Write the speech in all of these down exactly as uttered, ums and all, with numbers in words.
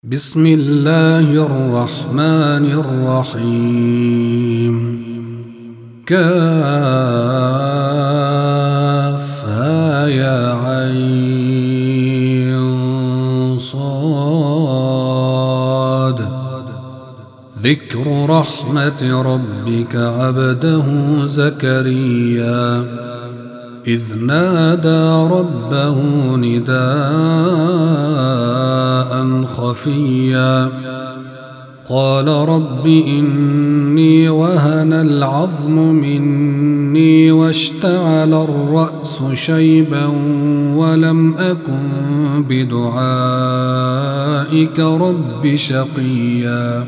بسم الله الرحمن الرحيم. كافها يا عين صاد. ذكر رحمة ربك عبده زكريا إذ نادى ربه نداء خفيا قال رب إني وهن العظم مني واشتعل الرأس شيبا ولم أكن بدعائك رب شقيا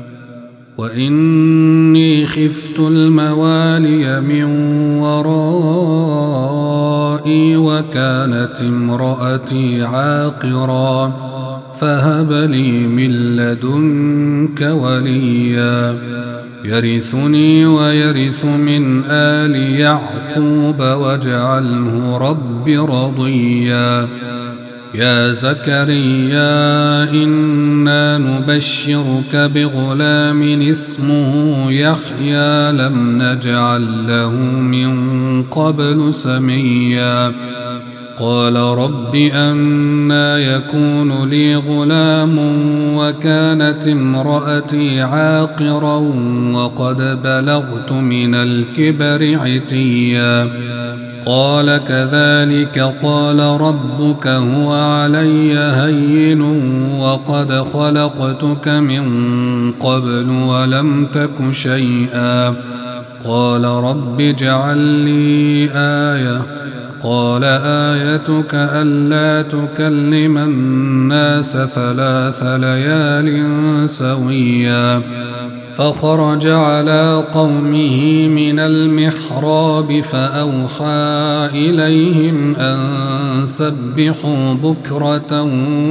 وإني خفت الموالي من ورائي وكانت امرأتي عاقرا فهب لي من لدنك وليا يرثني ويرث من آل يعقوب واجعله رب رضيا. يا زكريا إنا نبشرك بغلام اسمه يحيى لم نجعل له من قبل سميا قال رب أنى يكون لي غلام وكانت امرأتي عاقرا وقد بلغت من الكبر عتيا قال كذلك قال ربك هو علي هين وقد خلقتك من قبل ولم تك شيئا قال رب اجعل لي آية قال آيتك ألا تكلم الناس ثلاث ليال سويا فخرج على قومه من المحراب فأوحى إليهم أن سبحوا بكرة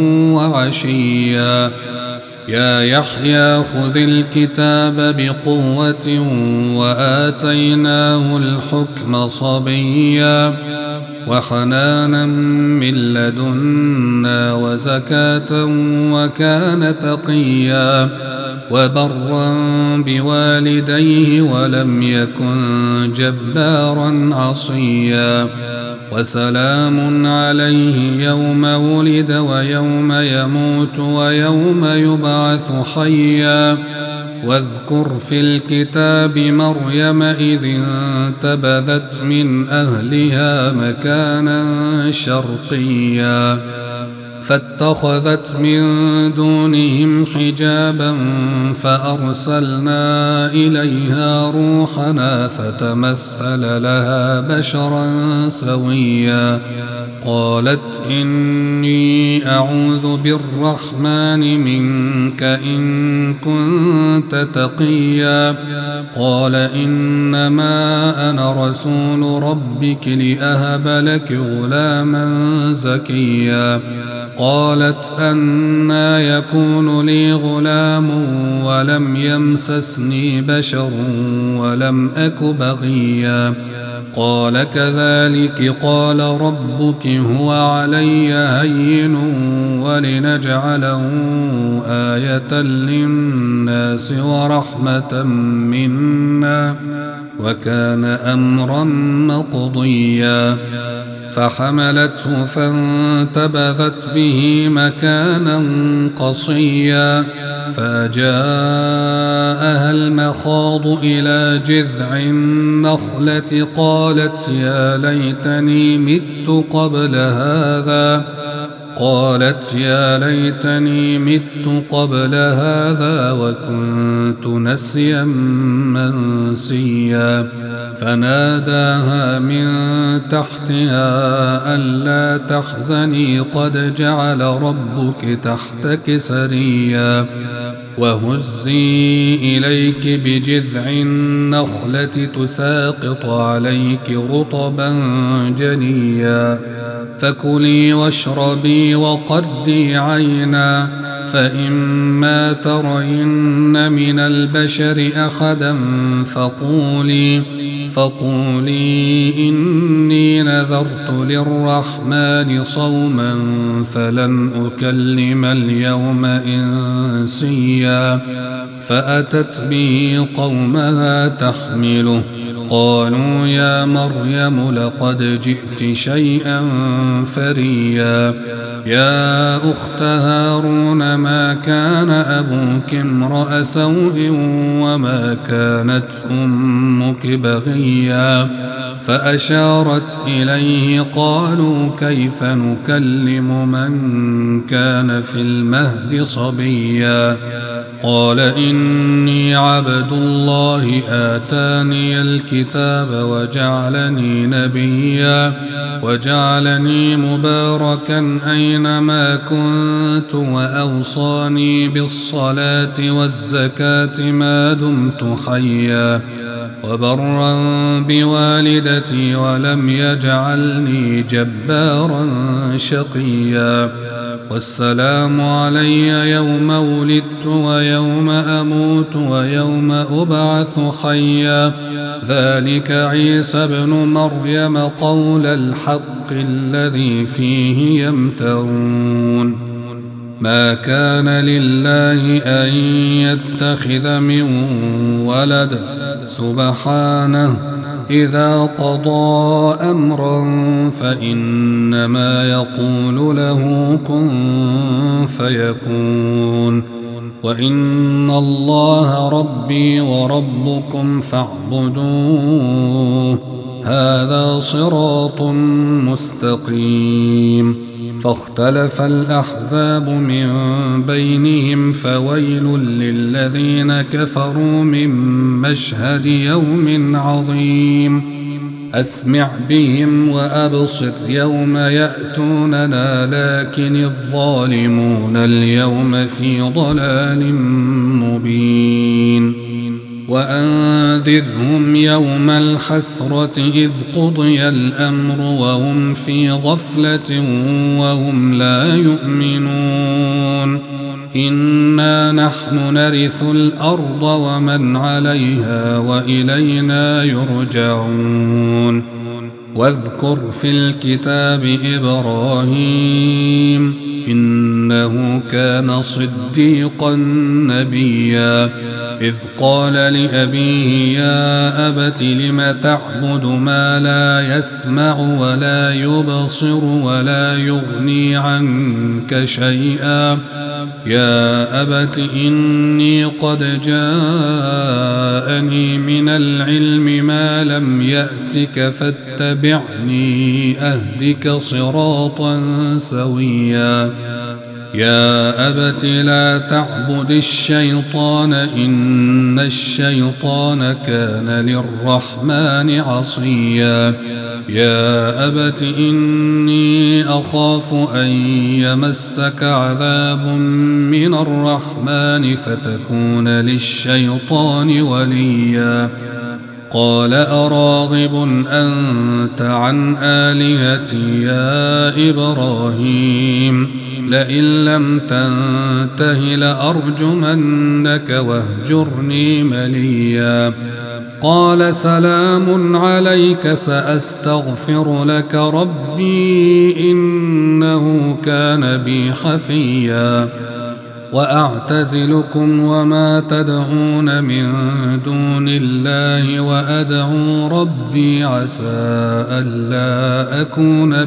وعشيا يا يحيى خذ الكتاب بقوة وآتيناه الحكم صبيا وحنانا من لدنا وزكاة وكان تقيا وبرا بوالديه ولم يكن جبارا عصيا وسلام عليه يوم ولد ويوم يموت ويوم يبعث حيا واذكر في الكتاب مريم إذ انتبذت من أهلها مكانا شرقيا فاتخذت من دونهم حجابا فأرسلنا إليها روحنا فتمثل لها بشرا سويا قالت إني أعوذ بالرحمن منك إن كنت تقيا قال إنما أنا رسول ربك لأهب لك غلاما زكيا قالت أنى يكون لي غلام ولم يمسسني بشر ولم أك بغيا قال كذلك قال ربك هو علي هين ولنجعله آية للناس ورحمة منا وكان أمرا مقضيا فحملته فانتبذت به مكانا قصيا فجاءها المخاض إلى جذع النخلة قالت يا ليتني مت قبل هذا قالت يا ليتني مت قبل هذا وكنت نسيا منسيا فناداها من تحتها ألا تحزني قد جعل ربك تحتك سريا وهزي إليك بجذع النخلة تساقط عليك رطبا جنيا فكلي واشربي وقري عينا فإما ترين من البشر أحدا فقولي فقولي إني نذرت للرحمن صوما فلن أكلم اليوم إنسيا فأتت به قومها تحمله قالوا يا مريم لقد جئت شيئا فريا يا أخت هارون ما كان أبوك امرأ سوء وما كانت أمك بغيا فأشارت إليه قالوا كيف نكلم من كان في المهد صبيا قال إني عبد الله آتاني الكتاب وجعلني نبيا وجعلني مباركا أينما كنت وأوصاني بالصلاة والزكاة ما دمت حيا وبرا بوالدتي ولم يجعلني جبارا شقيا والسلام علي يوم ولدت ويوم أموت ويوم أبعث حيا ذلك عيسى ابن مريم قول الحق الذي فيه يمترون ما كان لله أن يتخذ من ولد سبحانه إذا قضى أمرا فإنما يقول له كن فيكون وإن الله ربي وربكم فاعبدوه هذا صراط مستقيم فاختلف الأحزاب من بينهم فويل للذين كفروا من مشهد يوم عظيم أسمع بهم وأبصر يوم يأتوننا لكن الظالمون اليوم في ضلال مبين وأنذرهم يوم الحسرة إذ قضي الأمر وهم في غفلة وهم لا يؤمنون إنا نحن نرث الأرض ومن عليها وإلينا يرجعون واذكر في الكتاب إبراهيم إنه كان صديقا نبيا إذ قال لأبيه يا أبت لم تعبد ما لا يسمع ولا يبصر ولا يغني عنك شيئا يا أبت إني قد جاءني من العلم ما لم يأتك فاتبعني أهدك صراطا سويا يا أبت لا تعبد الشيطان إن الشيطان كان للرحمن عصيا يا أبت إني أخاف أن يمسك عذاب من الرحمن فتكون للشيطان وليا قال أراغب أنت عن آلهتي يا إبراهيم لئن لم تنته لأرجمنك واهجرني مليا قال سلام عليك سأستغفر لك ربي إنه كان بي حفيا وأعتزلكم وما تدعون من دون الله وأدعو ربي عسى ألا أكون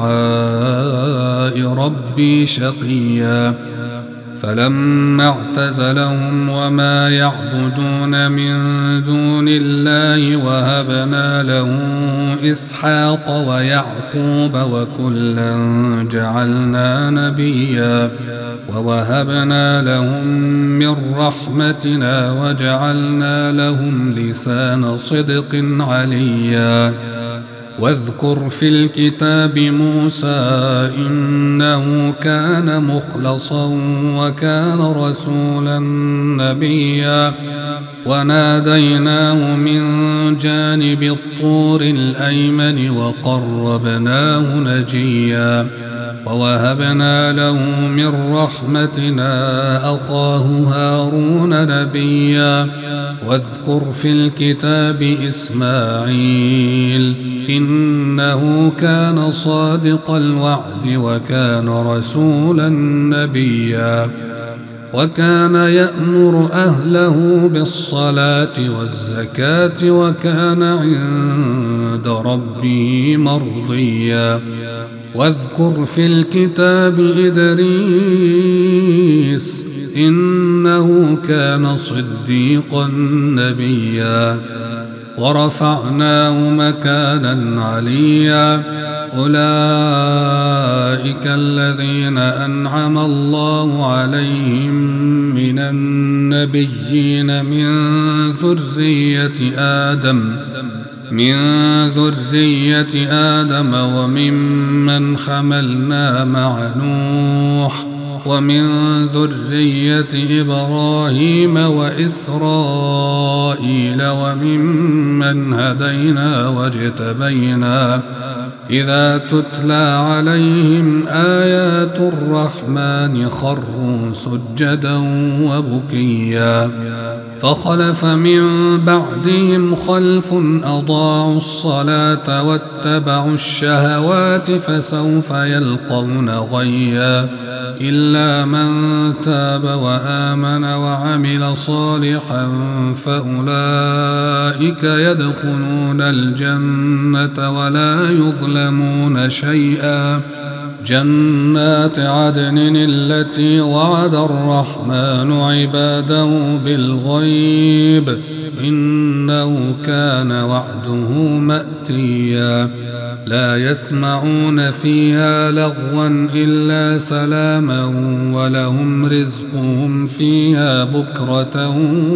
بدعاء ربي شقيا فلما اعتزلهم وما يعبدون من دون الله وهبنا له إسحاق ويعقوب وكلا جعلنا نبيا ووهبنا لهم من رحمتنا وجعلنا لهم لسان صدق عليا واذكر في الكتاب موسى إنه كان مخلصا وكان رسولا نبيا وناديناه من جانب الطور الأيمن وقربناه نجيا ووهبنا له من رحمتنا أخاه هارون نبيا واذكر في الكتاب إسماعيل إنه كان صادق الوعد وكان رسولا نبيا وكان يأمر أهله بالصلاة والزكاة وكان عند ربه مرضيا واذكر في الكتاب إدريس إنه كان صديقا نبيا ورفعناه مكانا عليا أولئك الذين أنعم الله عليهم من النبيين من ذرية آدم من ذرية آدم وممن حملنا مع نوح ومن ذرية إبراهيم وإسرائيل وممن هدينا واجتبينا إذا تتلى عليهم آيات الرحمن خروا سجدا وبكيا فخلف من بعدهم خلف أضاعوا الصلاة واتبعوا الشهوات فسوف يلقون غيا إلا من تاب وآمن وعمل صالحا فأولئك يدخلون الجنة ولا يظلمون شيئا جنات عدن التي وعد الرحمن عباده بالغيب إنه كان وعده مأتيا لا يسمعون فيها لغوا إلا سلاما ولهم رزقهم فيها بكرة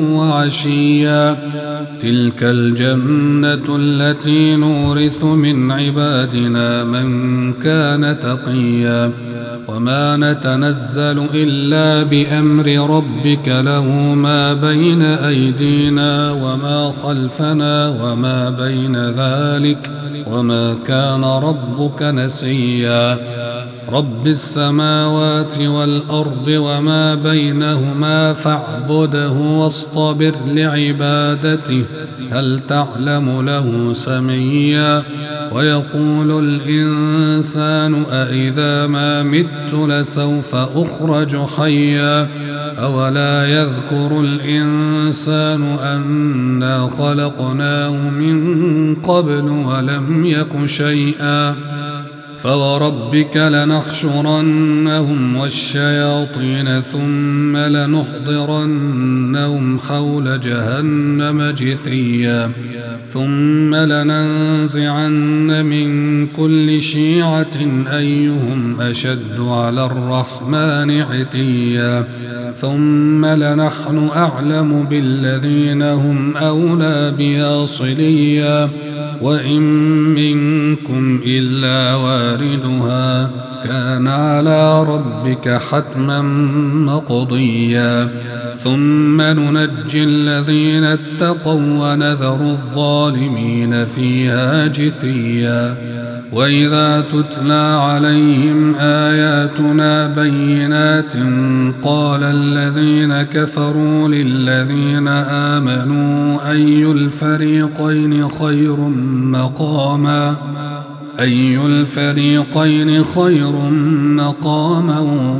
وعشيا تلك الجنة التي نورث من عبادنا من كان تقيا وما نتنزل إلا بأمر ربك له ما بين أيدينا وما خلفنا وما بين ذلك وما كان ربك نسيا رب السماوات والأرض وما بينهما فاعبده واصطبر لعبادته هل تعلم له سميا ويقول الإنسان أإذا ما مت لسوف أخرج حيا أولا يذكر الإنسان أنا خلقناه من قبل ولم يك شيئا فوربك لنحشرنهم والشياطين ثم لنحضرنهم حول جهنم جثيا ثم لننزعن من كل شيعة أيهم أشد على الرحمن عتيا ثم لنحن أعلم بالذين هم أولى بها صليا وإن منكم إلا واردها كان على ربك حتما مقضيا ثم ننجي الذين اتقوا ونذر الظالمين فيها جثيا وإذا تتلى عليهم آياتنا بينات قال الذين كفروا للذين آمنوا أي الفريقين خير مقاما أي الفريقين خير مقاما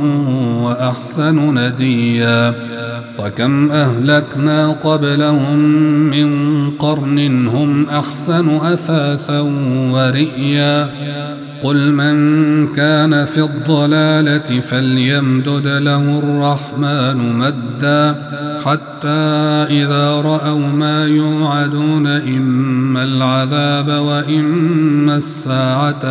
وأحسن نديا وكم أهلكنا قبلهم من قرن هم أحسن أثاثا ورئيا قل من كان في الضلالة فليمدد له الرحمن مدا حتى إذا رأوا ما يوعدون إما العذاب وإما الساعة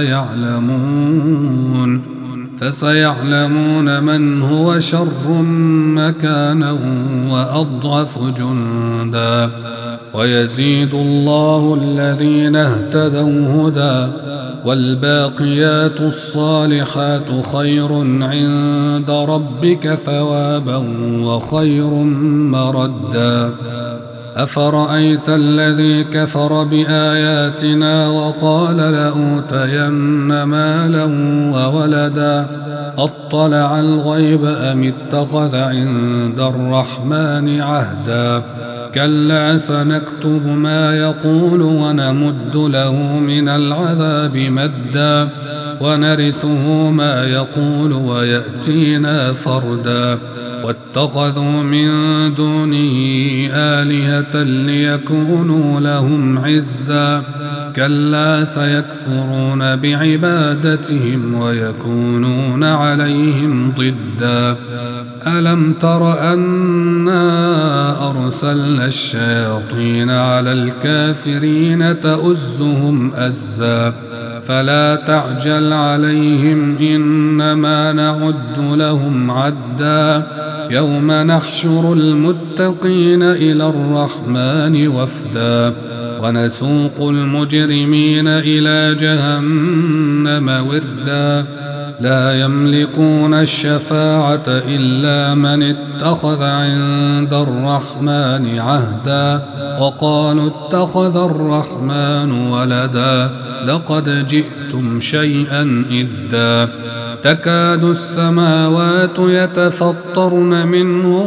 فسيعلمون فسيعلمون من هو شر مكانا وأضعف جندا ويزيد الله الذين اهتدوا هدى والباقيات الصالحات خير عند ربك ثوابا وخير مردا أفرأيت الذي كفر بآياتنا وقال لأوتين مالا وولدا أطلع الغيب أم اتخذ عند الرحمن عهدا كلا سنكتب ما يقول ونمد له من العذاب مدا ونرثه ما يقول ويأتينا فردا واتخذوا من دونه آلهة ليكونوا لهم عزا كلا سيكفرون بعبادتهم ويكونون عليهم ضدا ألم تر أنا أرسلنا الشياطين على الكافرين تؤزهم أزا فلا تعجل عليهم إنما نعد لهم عدا يوم نحشر المتقين إلى الرحمن وفدا ونسوق المجرمين إلى جهنم وردا لا يملكون الشفاعة إلا من اتخذ عند الرحمن عهدا وقالوا اتخذ الرحمن ولدا لقد جئتم شيئا إدا تكاد السماوات يتفطرن منه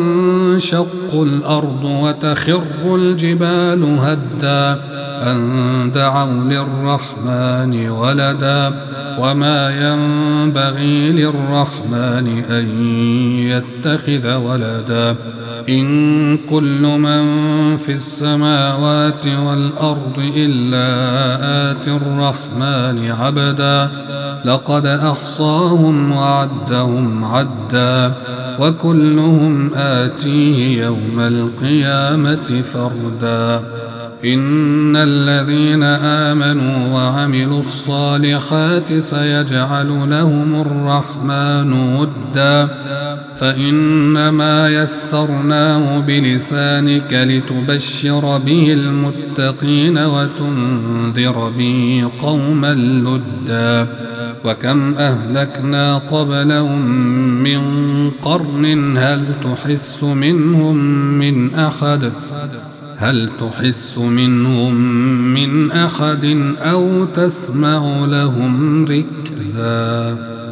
وتنشق الأرض وتخر الجبال هدا أن دعوا للرحمن ولدا وما ينبغي للرحمن أن يتخذ ولدا إن كل من في السماوات والأرض إلا آتي الرحمن عبدا لقد أحصاهم وعدهم عدا وكلهم آتيه يوم القيامة فردا إن الذين آمنوا وعملوا الصالحات سيجعل لهم الرحمن ودا فإنما يسرناه بلسانك لتبشر به المتقين وتنذر به قوما لدا وكم أهلكنا قبلهم من قرن هل تحس منهم من أحد هل تحس منهم من أحد أو تسمع لهم ركزا.